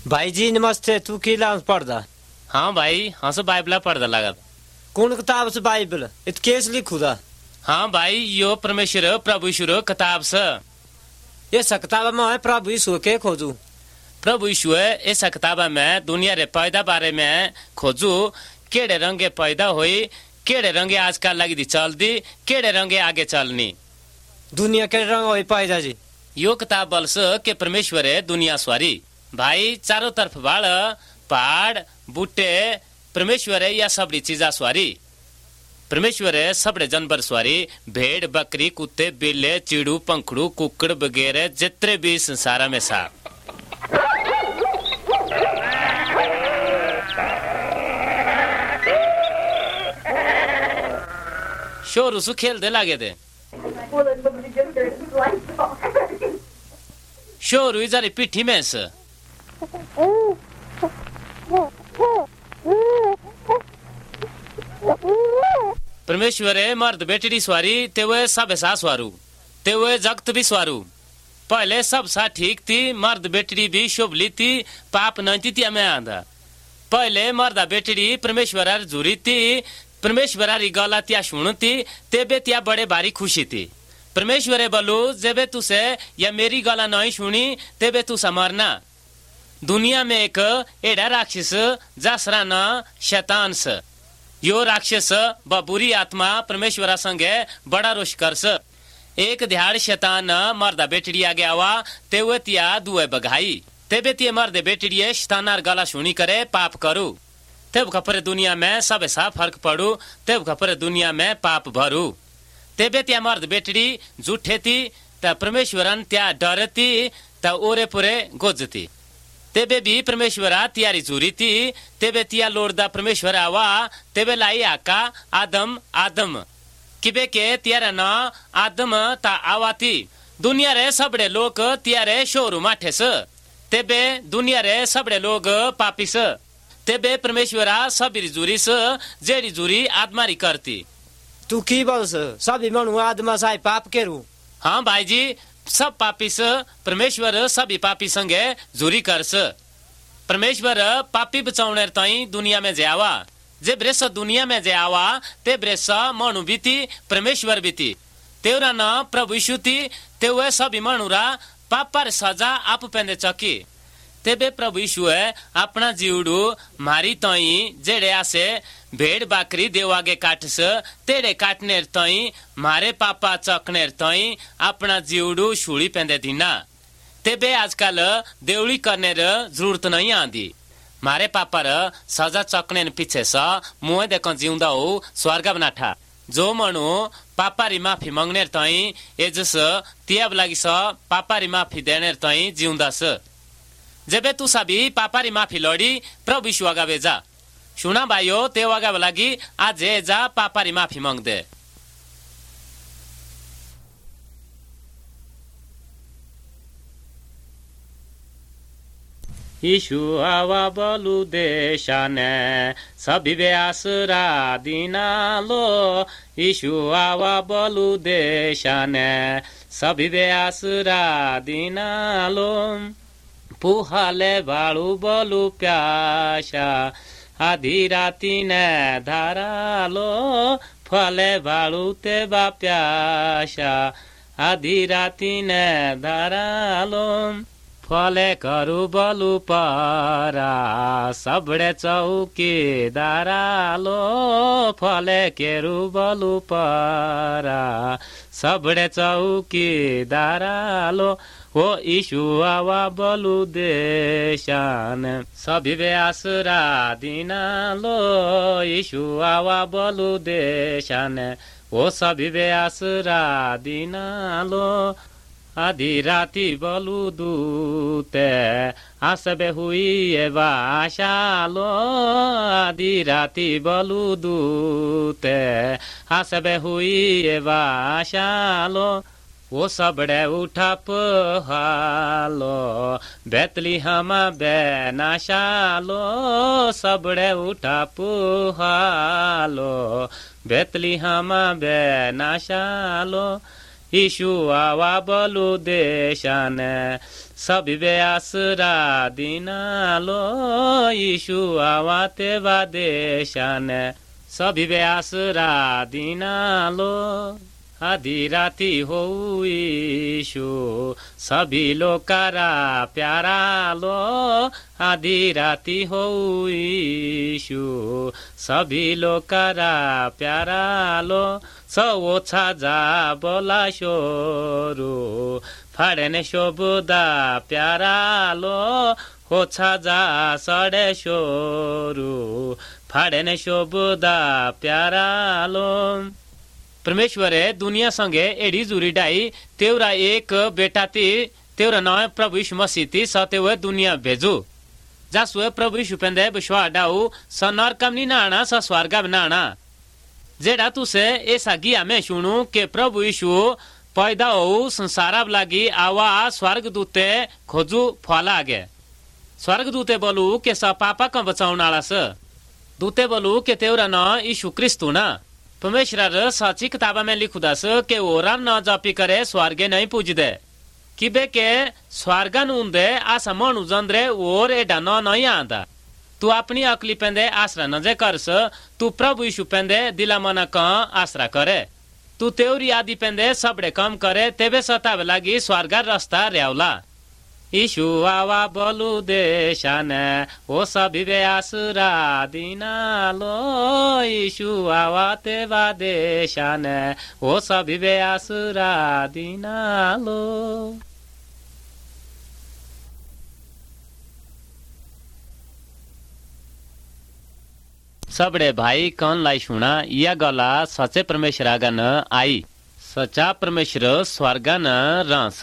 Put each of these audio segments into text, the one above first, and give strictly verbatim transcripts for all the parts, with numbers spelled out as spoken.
भाई जी नमस्ते। तू की लांस पढ़दा? हाँ भाई, हाँ से बाइबला पढ़दा लागत। कौन किताब से बाइबल? इत केस लिखुदा? हाँ भाई, यो परमेश्वर प्रभु यीशु किताब से। ये किताब में प्रभु यीशु के खोजू। प्रभु यीशु इस किताब में दुनिया रे पैदा बारे में खोजू, केड़े रंगे पैदा हुई, केड़े रंगे आजकल लगी दी चल दी, केड़े रंगे आगे चलनी। दुनिया के रंग हुई पैदा जी। यो किताब बल्स के परमेश्वर दुनिया स्वारी भाई, चारों तरफ बाड़ पहाड़ बूटे परमेश्वर या सबड़ी चीजा स्वारी। परमेश्वर सबड़े जानवर स्वारी, भेड़ बकरी कुत्ते बिल्ले चिड़ू पंखड़ू कुकड़ वगैरह जितने भी संसार में सा। शोर उसु खेल दे लागे दे शोर इजारी पिठी में से परमेश्वर मर्द बेटी स्वारी ते वे सब ऐसा स्वारू ते वे जगत भी स्वारू। पहले सब सा ठीक थी, मर्द बेटी भी शोभली थी, पाप नहीं थी हमें आंधा। पहले मर्दा बेटी परमेश्वर जुरी थी, परमेश्वर गला त्या सुनती तेबे त्या बड़े बारी खुशी थी। परमेश्वर बोलू जेबे तुसे या मेरी गला नहीं सुनी तेबे तू समरना। दुनिया में एक एडा राक्षस जसरा न शैतान से, यो राक्षस व बुरी आत्मा परमेश्वरा संगे बड़ा रोष करस। एक दिहाड़ शैतान मर्दा बेटड़ी आगे आवा तेवे तिया दुए बगाई तेबे तिये मर्दे बेटड़िए शैतानार गला सुनी करे पाप करू। तेब खपरे दुनिया में सब ऐसा फर्क पड़ू, तेब खपरे दुनिया में पाप भरू। तेबे त्या मर्द बेटड़ी झूठे थी त परमेश्वरन त्या डरती त ओरे पुरे गोजती। तेबे भी परमेश्वरा तियारी जुरी थी, तेबे तिया लोड़दा परमेश्वर आवा तेबे लाई आका आदम आदम किबे के तियारा न आदम ता आवाती। दुनिया रे सबड़े लोग तियारे शोरू माठे स, तेबे दुनिया रे सबड़े लोग पापी स। तेबे परमेश्वरा सबरी जुरी स जेड़ी जुरी आदमारी करती। तू की बोल स सभी मनु आदमा साई पाप केरू? हाँ भाई जी, सब पापी स, परमेश्वर सभी पापी संगे जुरी कर स। परमेश्वर पापी बचाउने ताई दुनिया में जावा, जे ब्रेस दुनिया में जावा ते ब्रेस मनु बीती परमेश्वर बीती। तेरा न प्रभु यीशु थी तेवे सभी मनुरा पाप पर सजा आप पेंदे चकी। तेबे प्रभु यीशु अपना जीवड़ू मारी ताई जेड़े आसे भेड़ बाकरी देवागे काटस तेरे काटने ताई मारे पापा चकने ताई अपना जीवड़ू छुड़ी पेंदे दीना। तेबे आजकल देवली करने जरूरत नहीं आंदी। मारे पापर सजा चकने पीछे सा मुँह देखो जीवदा हो स्वर्ग बनाठा। जो मनु पापारी माफी मांगने ताई एजस तियाब लगी सा पापारी माफी देने ताई जीवदा स। जेबे तू सभी पापारी माफी लड़ी प्रभु यीशु आगा बेजा सुना भाइयो ते आगा लगी आज जा पापारी माफी मांग दे। यीशु आवा बोलू देशाने सभी वे आसरा दीना लो। यीशु आवा बोलू देशाने सभी वे आसरा दीना लो। पुहाले बाळू बोलू प्याशा आधी राती ने धारा लो। फले बाळू ते बा प्याशा आधी राती ने धारा लो। फले करू बोलू पारा सबड़े चौकी दारा लो। फले केरू बोलू पारा सबड़े चौकी दारा लो। ओ यीशु आवा बोलू देशान सभी वे आसरा दीना लो। यीशु आवा बोलू देशान ओ सभी वे आसरा दीना लो। आधी राती बोलू दूते आसबे हुई एवा आशा लो। आधी राती बोलू दूते आसबे हुई एवा आशा लो। वो सबड़े उठा पहालो बेतलीहम बेनाशालो। सबड़े उठा पहालो बेतलीहम बेनाशालो। यीशु आवा बलु देशाने सभी आसरा दिनालो यीशु आवा तेवा देशाने सभी आसरा दिनालो आधी राती हो यीशु सभी लोकारा प्यारा लो आधी राती हो यीशु सभी लोकारा प्यारा लो सौ छाजा बोला शोरू फाड़ने शोभुदा प्यारा लो हो छाजा सडे शोरू फाड़ने शोभुदा प्यारा लो परमेश्वरे दुनिया संगे एडी जुरीडाई तेवरा एक बेटा ती तेवरा नाम प्रभु यीशु मसीह ती सतेवे दुनिया भेजू जासुए प्रभु यीशु पेंदे विश्वास डाऊ स नरकम नी नाना स स्वर्ग बनाना जेड़ा तुसे ऐसा गिया में सुनू के प्रभु यीशु पैदा हो संसार लागी आवा स्वर्गदूते खोजू फला आगे स्वर्गदूते बोलू के स पापा का बचाउनाला स दूते बोलू के तेवरा न यीशु क्रिस्तु ना परमेश्वर साची किताबा में लिखुदास के ओराम न जापी करे स्वर्गे नहीं पूजदे किबे के स्वर्गन उंदे आसा मनु जंद्रे ओर एडा न नहीं आंदा तू अपनी अकली पेंदे आसरा नजे करस तू प्रभु यीशु पेंदे दिला मना का आसरा करे तू तेवरी आदि पेंदे सबड़े कम करे तेबे सतावे लागी स्वर्ग रास्ता रेवला यीशु आवा बोलू देशाने ओ सभी आसरा दिनालो यीशु आवा तेवा देशाने ओ सभी आसरा दिनालो सबड़े भाई कौन लाई सुना या गला सचे परमेश्वर आगन आई सचा परमेश्वर स्वर्गन रस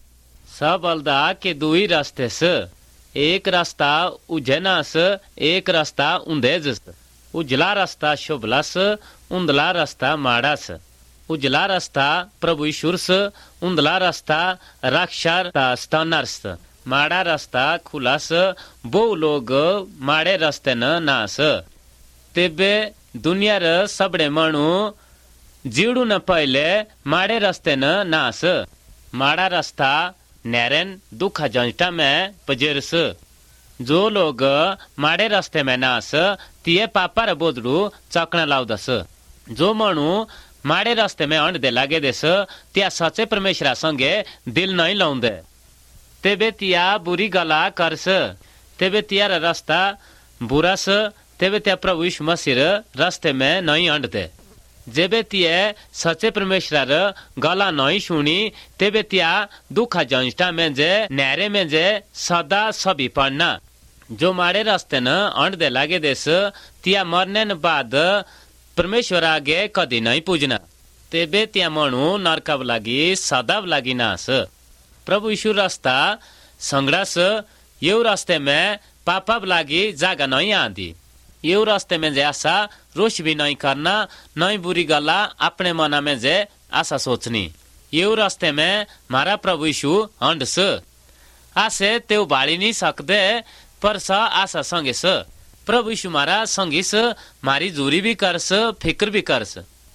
सब बलदा के दुई रास्ते स एक रास्ता उजनास एक रास्ता उंदेजस उजला रास्ता शुभलास उंदला रास्ता माड़ास उजला रास्ता प्रभु यीशुस उंदला रास्ता राक्षार स्तनर्स माड़ा रास्ता खुलास बो लोग माड़े रास्ते न नास तेबे दुनिया र सबड़े मणु जीवड़ू न पहले माड़े रास्ते न नास माड़ा रास्ता नैरन दुखा जंटा में पजेरस जो लोग माड़े रास्ते में नास तिये पापा र बोदड़ू चकना लाउदस जो मणु माड़े रास्ते में अंड दे लागे देस त्या सचे परमेश्वरा संगे दिल नहीं लाउंदे तेबे तिया बुरी गला करस तेबे तिया र रास्ता बुरास तेबे त्या प्रभु यीशु मसीह रास्ते में नहीं अंड दे जेबे तिये सचे परमेश्वर गला नहीं सुनी तेबे त्या दुखा जंटा में जे नहरे में जे सदा सभी पड़ना जो माड़े रास्ते न अंड दे लागे देस तिया मरने न बाद परमेश्वर आगे कदी नहीं पूजना तेबे त्या मणु नरकब लागी सदाब लागी नास प्रभु यीशु रास्ता संगड़ास यो रास्ते में पापब लागी जागा नहीं आंदी यो रास्ते में जे आशा रोश भी नहीं करना नहीं बुरी गला अपने मना में जे आशा सोचनी यो रास्ते में मारा प्रभु यीशु अंडस आसे तेव बाड़ी नहीं सकदे पर स आशा संगे स प्रभु यीशु मारा संगीस मारी दूरी भी करस फिक्र भी करस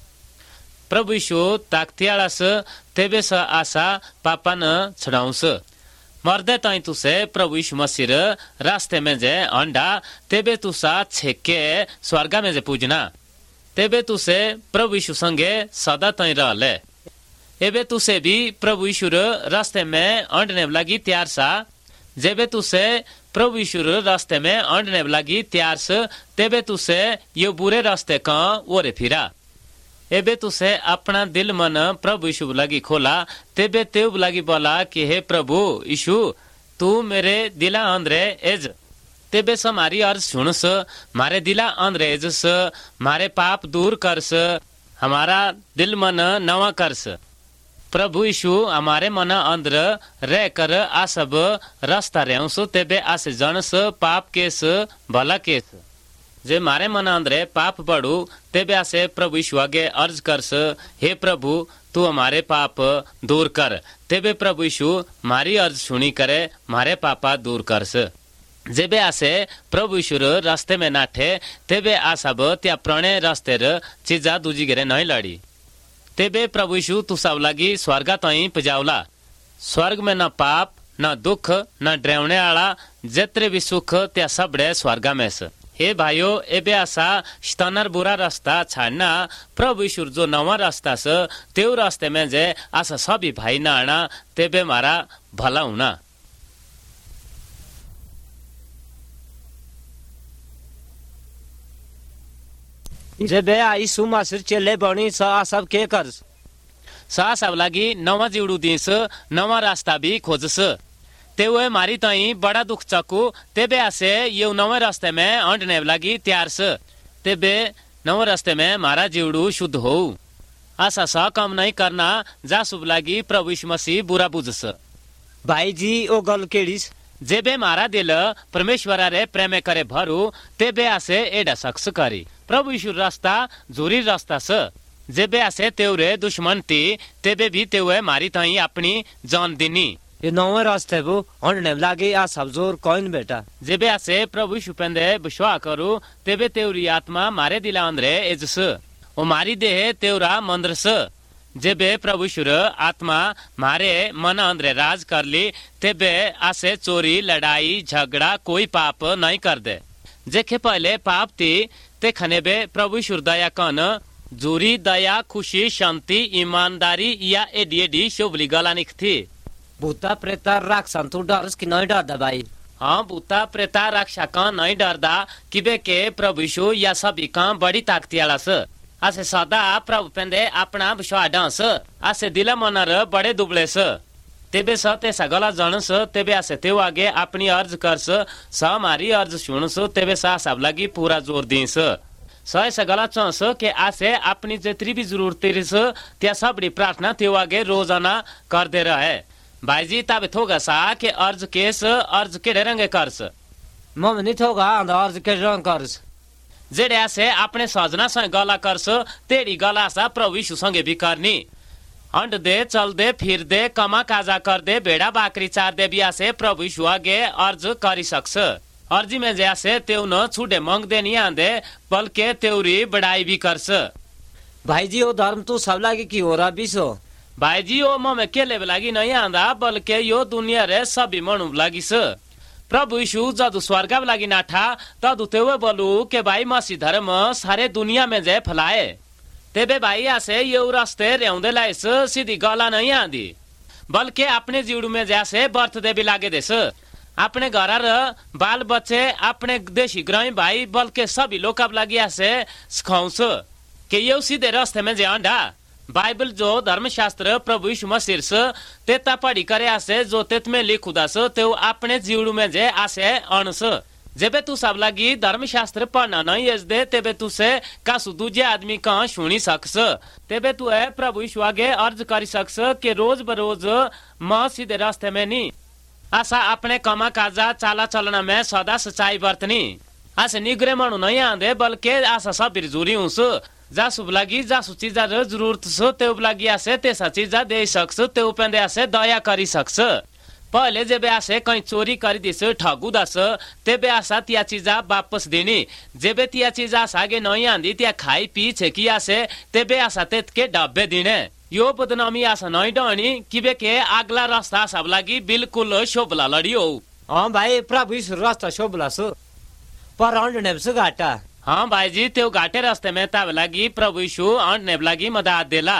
प्रभु यीशु ताकतियालास तेबे स आशा पापा न छड़ाउस मर्दे ताई तुसे प्रभु यीशु मसीह रास्ते में जे अंडा तेबे तुसा छेके स्वर्ग में जे पूजना तेबे तुसे प्रभु यीशु संगे सदा ताई रहले एबे तुसे भी प्रभु यीशु रास्ते में अंडने लगी तैयार सा जेबे तुसे प्रभु यीशु रास्ते में अंडने लगी तैयार स तेबे तुसे यो बुरे रास्ते का ओरे फिरा एबे तुसे अपना दिल मन प्रभु यीशु लगी खोला तेबे तेव लगी बोला कि हे प्रभु यीशु तू मेरे दिला अंदरे एज तेबे स मारी अर्ज सुनस मारे दिला अंदरे एज स मारे पाप दूर करस हमारा दिल मन नवा करस प्रभु यीशु हमारे मन अंदर रह कर आ सब रास्ता रेउस तेबे आसे जनस पाप केस भला केस जे मारे मन अंदरे पाप बढ़ू तेबे आसे प्रभु यीशु आगे अर्ज करस हे प्रभु तू हमारे पाप दूर कर तेबे प्रभु यीशु मारी अर्ज सुनी करे मारे पापा दूर करस जेबे आसे प्रभु यीशु रास्ते में नाठे तेबे आ सब त्या प्रणय रास्ते र चीजा दूजी गेरे नहीं लड़ी तेबे प्रभु यीशु तू सब लगी स्वर्गा तई पजावला। स्वर्ग में न पाप न दुख न डरावने आला जितने भी सुख त्या सबड़े स्वर्गा में से। हे भाइयों एबे आसा शतनर बुरा रास्ता छाड़ना प्रभु यीशु जो नवा रास्ता से त्यो रास्ते में जे आसा सभी भाई ना आना तेबे मारा भला होना। जेबे यीशु मसीह चेले बनी सा सब के कर सा सब लगी नवा जीवड़ू दीस नवा रास्ता भी खोजस। तेवे मारी तई बड़ा दुख चकू तेबे आसे ये नवे रास्ते में अंडने लगी तैयार से। तेबे नवे रास्ते में मारा जीवड़ू शुद्ध हो। आशा सा काम नहीं करना जा शुभ लगी प्रभु यीशु मसीह बुरा बुझस। भाई जी ओ गल केड़ीस जेबे मारा दिल परमेश्वर रे प्रेम करे भरू तेबे आसे एडा शख्स करी प्रभु यीशु रास्ता जोरी रास्ता से। जेबे आसे तेवरे दुश्मन ती तेबे भी तेवे मारी तई अपनी जान दिनी। ये नवे रास्ते वो अंडने लगे आ सब जोर कोइन बेटा। जेबे आसे प्रभु यीशु पेंदे विश्वास करू तेबे तेवरी आत्मा मारे दिला अंदरे एजस ओ मारी देह तेवरा मंद्रस। जेबे प्रभु यीशु आत्मा मारे मन अंदरे राज कर ली तेबे आसे चोरी लड़ाई झगड़ा कोई पाप नहीं कर दे। जेखे पहले पाप थी ते खनेबे प्रभु यीशु दया कन जोरी दया खुशी शांति ईमानदारी या एडी एडी शोभली गलानिक थी। भूता प्रेता राक्षस तू डरस कि नहीं डरदा भाई। हाँ भूता प्रेता राक्षा का नहीं डरदा किबे के प्रभु यीशु या सभी का बड़ी ताकती आला से। आसे सदा प्रभु पेंदे अपना विश्वास डांस आसे दिला मनर बड़े दुबले से। तेबे स ते सगला जनस तेबे आसे तेव आगे अपनी अर्ज करस स हमारी अर्ज सुनस तेबे सा सब लगी पूरा जोर दीस स ऐसा गला चौंस के आसे अपनी जितनी भी जरूरतें रिस त्या सबड़ी प्रार्थना तेव आगे रोजाना कर दे रहे। भाई जी तब थोगा सा के अर्ज केस अर्ज के रंगे करस मम नहीं थोगा अर्ज के रंग करस जेड़े आसे अपने सजना संग गला करस तेरी गला सा प्रभु यीशु संगे भी करनी। अंड दे चल दे फिर दे कमा काजा कर दे बेड़ा बाकरी चार दे भी आसे प्रभु यीशु आगे अर्ज करी सकस। अर्जी में जैसे तेव न छूटे मंग दे नहीं आंदे बल्कि तेवरी बड़ाई भी करस। भाई जी वो धर्म तू सब लागे की हो रहा बीसो भाई जी ओ ममे केले लागी नहीं आंदा बल्कि यो दुनिया रे सभी मनु लागी स। प्रभु यीशु जदु स्वर्ग लागी नाठा तदु तेवे बोलू के भाई मसीह धर्म सारे दुनिया में जे फैलाए। तेबे भाई आसे ये रास्ते रेउंदे लाइस सीधी गला नहीं आंदी बल्कि अपने जीवड़ू में जैसे बर्थ दे भी लागे देस। अपने घर बाल बच्चे अपने देशी ग्रामीण भाई बल्कि सभी लोग अब लगी आसे सिखाऊस के ये सीधे रास्ते में जे अंडा बाइबल जो धर्मशास्त्र प्रभु यीशु मसीह तेता पढ़ी करे आसे जो तेत में लिखुदास ते अपने जीवड़ू में जे आसे अणस। जेबे तू सब लगी धर्मशास्त्र पढ़ना नहीं यज दे तेबे तू से कासु दूजे आदमी का सुनी सकस तेबे तू है प्रभु यीशु आगे अर्ज करी सकस के रोज बरोज मां सीधे रास्ते में नहीं आशा अपने कमा काजा चाला चलना में सदा सच्चाई बरतनी आसे निगरे मनु नहीं आंदे बल्कि आशा सब बिरजूरी हूं जासु लगी जासु चीजा रे जरूरत सो ते लगी आसे तेसा चीजा दे सकस ते उपेंदे आसे दया करी सकस। पहले जेबे आसे कहीं चोरी करी दिस ठगू दस तेबे आशा तिया चीजा वापस देनी जेबे तिया चीजा आगे नहीं आंदी त्या खाई पी छेकी आसे तेबे आशा तेत के डब्बे दिने यो बदनामी आशा नहीं डनी किबे के अगला रास्ता सब लगी बिल्कुल शोभला लड़ी हो। हाँ भाई प्रभु यीशु रास्ता शोभला सो पर अंडने से घाटा। हाँ भाई जी ते घाटे रास्ते में तब लगी प्रभु यीशु अंडने लगी मदद देला।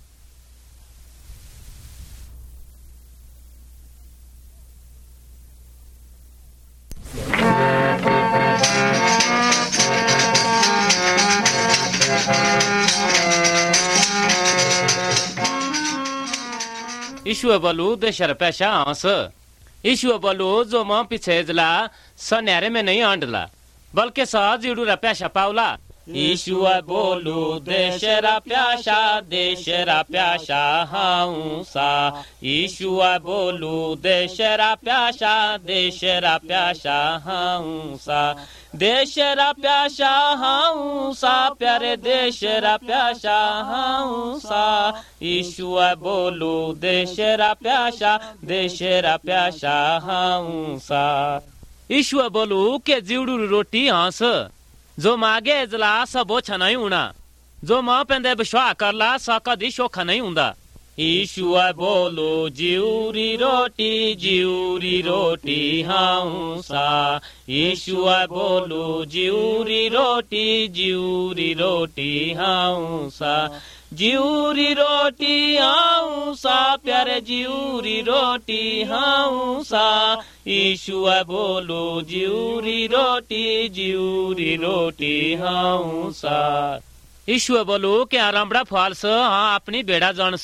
यीशु बोलू देशर पैसा हंस यीशु बोलू जो मां पीछे जला सन्यारे में नहीं अंडला बल्कि सहज जुड़ू रा प्यासा पावला। यीशु बोलू देशरा प्यासा देशरा प्यासा हाऊ सा यीशु बोलू देशरा प्यासा देशरा प्यासा हाऊ सा देशरा प्यासा हाऊ सा प्यारे देशरा प्यासा हाऊ सा यीशु बोलू देशरा प्यासा देशरा प्यासा हाऊ सा। यीशु बोलू के जीवड़ू रोटी हंस जो मागे जला सबो छनाई उना जो मां पेंदे विश्वास करला सा कदी शोखा नहीं हुंदा। यीशु आ बोलो जिउरी रोटी जिउरी रोटी हाऊं सा। यीशु आ बोलो जिउरी रोटी जिउरी रोटी हाऊं सा। जिउरी रोटी हाऊं सा प्यारे जिउरी रोटी हाऊं सा। यीशु आ बोलो जिउरी रोटी जिउरी रोटी हाऊं सा। यीशु बोलो क्या रामड़ा फालस हाँ अपनी बेड़ा जानस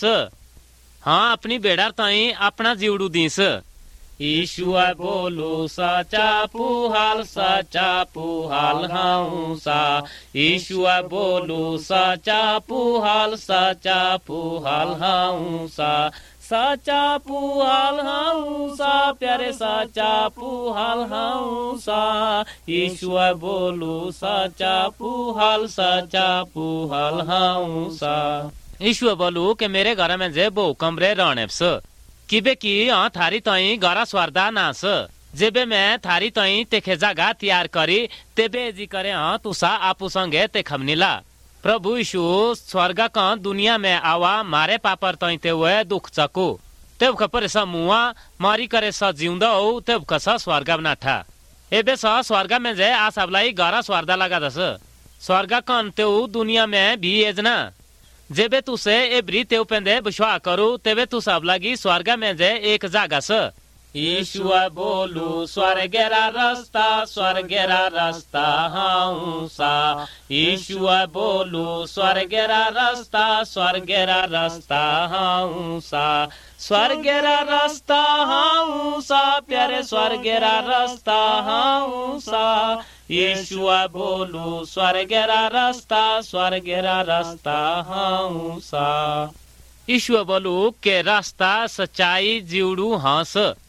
हाँ अपनी बेड़ा ताई अपना जीवड़ू दीस। यीशु बोलो सचा पुहाल सचा पुहाल हाऊं सा। यीशु बोलो सचा पुहाल सचा पुहाल हाऊं सा। सचा पुहाल हाऊं सा प्यारे सचा पुहाल हाऊं सा। यीशु बोलो सचा पुहाल सचा पुहाल हाऊं सा। यीशु बोलो के मेरे घर में जे बहु कमरे रहने किबे की हाँ थारी तई गरा स्वारदा नास जेबे मैं थारी तई तेखे जगह तैयार करी तेबे जी करे हाँ तुसा आपू संगे ते खमनीला। प्रभु यीशु स्वर्ग का दुनिया में आवा मारे पापर तई ते हुए दुख चकू तेब खपर सा मुआ मारी करे सा जिंदा हो तेब कसा स्वर्ग नाठा एबे सा स्वर्ग में जे आ सबलाई गरा स्वारदा लगा दस स्वर्ग कन ते दुनिया में भी एजना जेबे तुसे एब्री तेव पेंदे विश्वास करू तेबे तू सब लगी स्वर्ग में जे एक जागा स। यीशु बोलू स्वर्गेरा रास्ता स्वर्गेरा रास्ता हाऊं सा। यीशु बोलू स्वर्गेरा रास्ता स्वर्गेरा रास्ता हाऊं सा। स्वर्गेरा रास्ता हाऊं सा प्यारे स्वर्गेरा रास्ता हाऊं सा। यीशु बोलू स्वर्गेरा रास्ता स्वर्गेरा रास्ता हाऊं सा। यीशु बोलू के रास्ता सच्चाई जीवड़ू हांस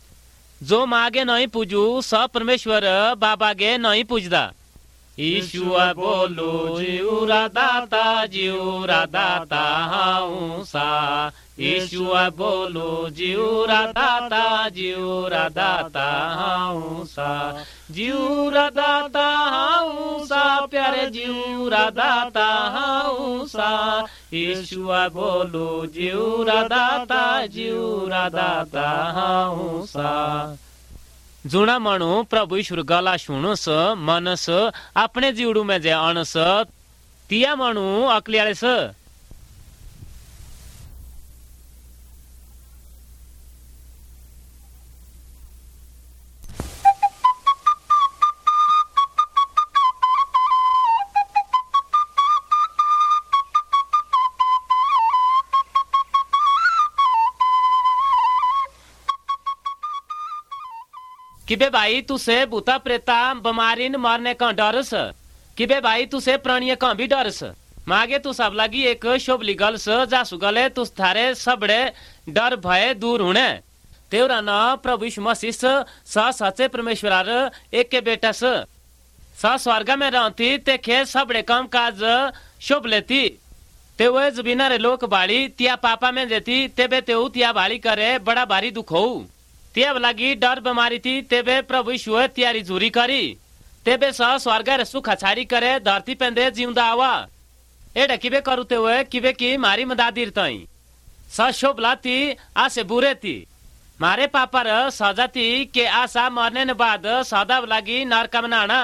जो मागे नहीं पूजू स परमेश्वर बाबा गे नहीं पूजदा। यीशु बोलू जीवरा दाता जीवरा दाता हाऊं सा। यीशु बोलू जीवरा दाता जीवरा दाता हाऊं सा। जीवरा दाता हाऊं सा प्यारे जीवरा दाता हाऊं सा। यीशु बोलू जीवरा दाता जीवरा दाता हाऊं सा। जुना मणु प्रभु ईश्वर गला शुणुस मनस अपने जीवड़ू में जे अणस तिया मणु अकलियाळेस। किबे भाई तुसे भूता प्रेता बीमारी न मरने का डरस किबे भाई तुसे प्राणी का भी डरस मागे तू सब लगी एक शोभली गल स जासु गले तुस थारे सबड़े डर भय दूर होने तेवरा न प्रभु यीशु मसीह स सच्चे परमेश्वर एक के बेटा स स स्वर्ग में रहती ते खे सबड़े काम काज शोभ लेती ते वे जबीना रे लोक बाड़ी तिया पापा में देती तेबे तेऊ तिया बाड़ी करे बड़ा भारी दुख हो तेब लगी डर बीमारी थी तेबे प्रभु यीशु त्यारी झूरी करी तेबे स स्वर्ग रे सुख छाड़ी करे धरती पेंदे जिंदा आवा एडे किबे करूते हुए किबे की मारी मदादीर तई स शोभला थी आसे बुरे थी मारे पापर सजा थी के आशा मरने ने बाद सदा लगी नरक में नाना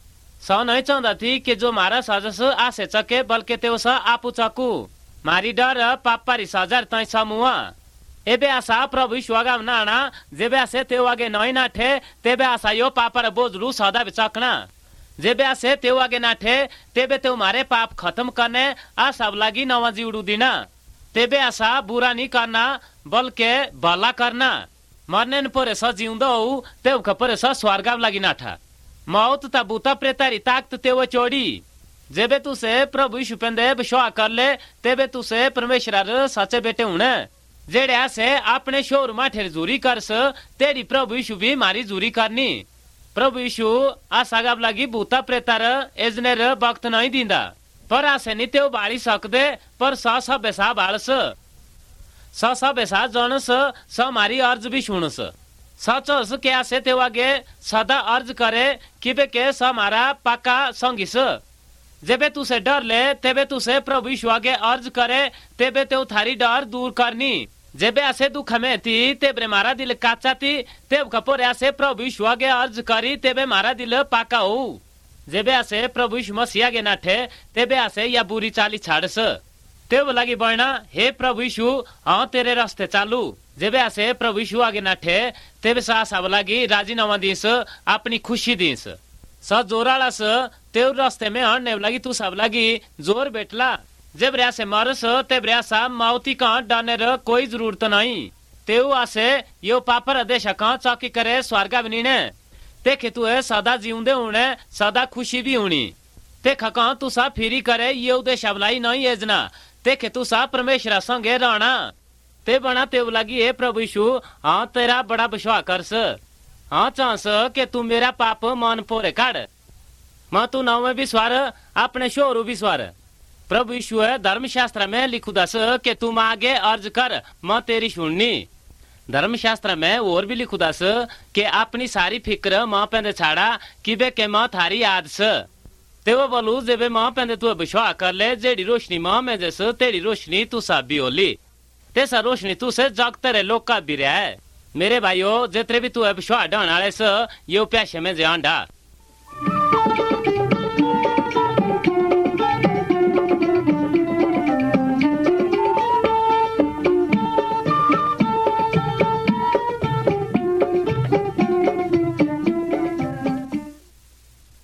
स नहीं चाहता थी कि जो मारा सजस आसे चके बल्कि तेव स आपू चकू मारी डर पापारी सजार तई समूह एबे आशा प्रभु यीशु आगा नाना जेबे आसे तेव आगे नहीं नाठे तेबे आशा यो पापर बोझलू सदा बिचकना जेबे आसे तेव आगे नाठे तेबे तेव मारे पाप खत्म करने आ सब लगी नवा जीवड़ू दीना तेबे आशा बुरा नहीं करना बल्कि भला करना मरने न परे स जिंदा हो तेव खपरे स स्वर्ग लगी नाठा मौत ता बूता प्रेतारी ताकत तेव चोड़ी जेबे तुसे प्रभु यीशु पेंदे विश्वास कर ले तेबे तुसे परमेश्वर सच्चे बेटे होने जेड़े से अपने शोर माठे जूरी करस तेरी प्रभु यीशु भी मारी जूरी करनी प्रभु यीशु आ सगाब लगी भूता प्रेतार एजनेर वक्त नहीं दींदा पर आसे नहीं तेव बाड़ी सकदे पर स स बेसा बाड़स स स बेसा जनस स मारी अर्ज भी सुनस सचस के आसे तेव आगे सदा अर्ज करे किबे के स मारा पक्का संगिस जेबे तुसे डर ले तेबे तुसे प्रभु यीशु आगे अर्ज करे तेबे ते थारी डर दूर करनी। जेबे आसे दुख में थी तेबे मारा दिल काचा थी तेब कपोरे आसे प्रभु यीशु आगे अर्ज करी तेबे मारा दिल पाका हो। जेबे आसे प्रभु यीशु मसीह आगे नाठे तेबे आसे या बुरी चाली छाड़स तेब लगी बहना हे प्रभु यीशु हाँ तेरे रास्ते चालू। जेबे आसे प्रभु यीशु आगे नाठे तेबे सा सब लगी राजीनामा दीस अपनी खुशी दीस स जोराला स तेव रास्ते में हड़ने लगी तू सब लगी जोर बैठला। जब रिया से मरस तेब रिया सा माउती का डाने र कोई जरूरत नहीं तेव आसे यो पापर आदेश का चौकी करे स्वर्गा बनी ने ते तू है सदा जीवंदे होने सदा खुशी भी होनी ते खका तू सा फिरी करे ये उद्देश्य अबलाई नहीं एजना ते तू सा परमेश्वर संगे रहना ते बना तेव लगी हे प्रभु यीशु हाँ तेरा बड़ा विश्वास करस हाँ चांस के तू मेरा पाप मान पोरे काढ़ मां तू नाव में भी स्वार अपने शोरू भी स्वार। प्रभु यीशु है धर्मशास्त्र में लिखू दस के तुम आगे अर्ज कर मां तेरी सुननी। धर्मशास्त्र में और भी लिखू दस के अपनी सारी फिक्र मां पेंदे छाड़ा कि बे के मां थारी आदस ते वो बोलू जेबे मां पेंदे तू विश्वास कर ले जेडी रोशनी मां में जस तेरी रोशनी तू सा भी होली ते सा रोशनी तू से जग तेरे लोग का भी रहा है। मेरे भाइयों जितने भी तू विश्वास डान आले से यो प्यासे में जान डा